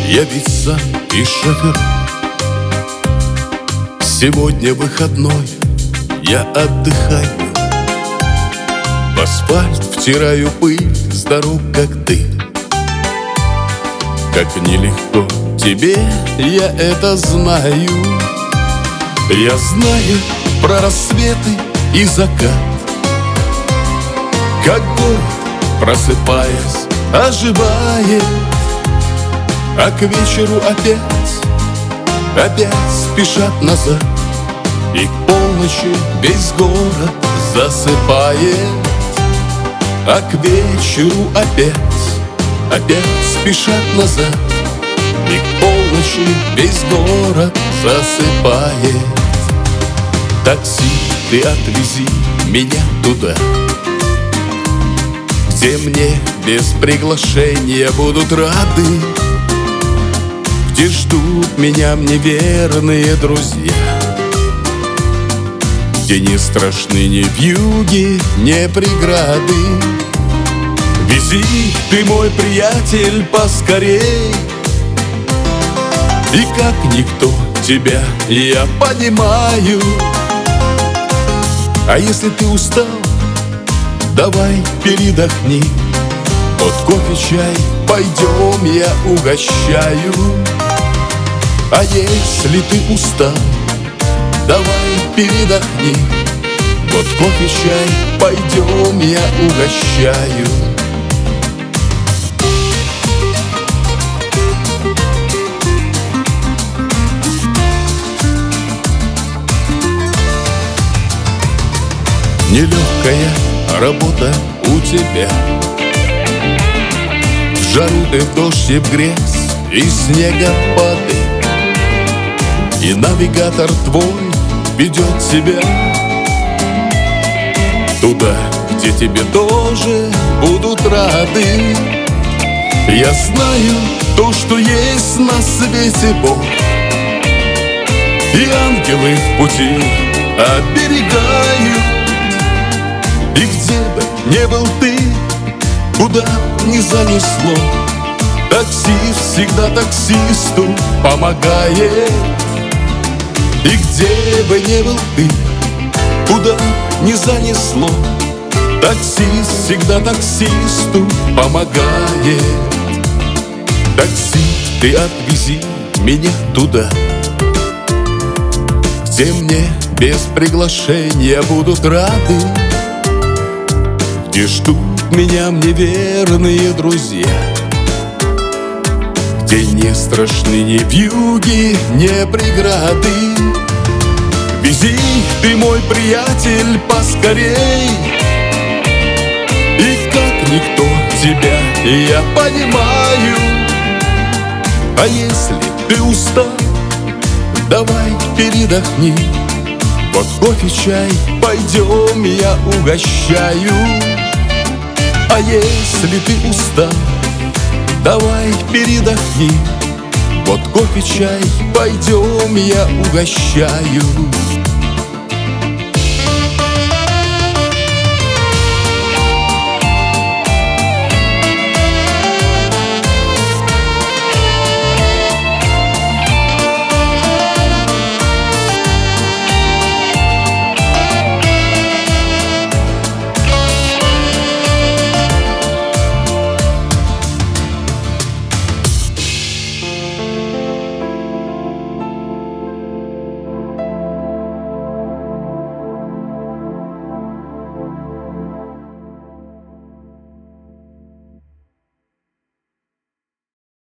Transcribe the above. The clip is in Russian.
Я ведь сам и шофер. Сегодня выходной, я отдыхаю. В асфальт втираю пыль с дорог, как ты. Как нелегко тебе, я это знаю. Я знаю про рассветы и закат, как город, просыпаясь, оживает, а к вечеру опять спешат назад. И к полночи весь город засыпает, а к вечеру опять спешат назад. И к полночи весь город засыпает. Такси, ты отвези меня туда, где мне без приглашения будут рады, где ждут меня мне верные друзья, где не страшны ни вьюги, ни преграды. Вези ты, мой приятель, поскорей, и как никто тебя я понимаю. А если ты устал, давай передохни. Вот кофе, чай, пойдем, я угощаю. А если ты устал, давай передохни. Вот кофе, чай, пойдем, я угощаю. Нелегкая работа у тебя, в жару ты, в дождь и в грязь, и снегопады. И навигатор твой ведет тебя туда, где тебе тоже будут рады. Я знаю то, что есть на свете Бог, и ангелы в пути оберегают. И где бы не был ты, куда б ни занесло, таксист всегда таксисту помогает. И где бы не был ты, куда б ни занесло, таксист всегда таксисту помогает. Такси, ты отвези меня туда, где мне без приглашения будут рады, где ждут меня мне верные друзья, где не страшны ни вьюги, ни преграды. Вези ты, мой приятель, поскорей, и как никто тебя я понимаю. А если ты устал, давай передохни. Вот кофе, чай, пойдем, я угощаю. А если ты устал, давай передохни. Вот кофе, чай, пойдем, я угощаю.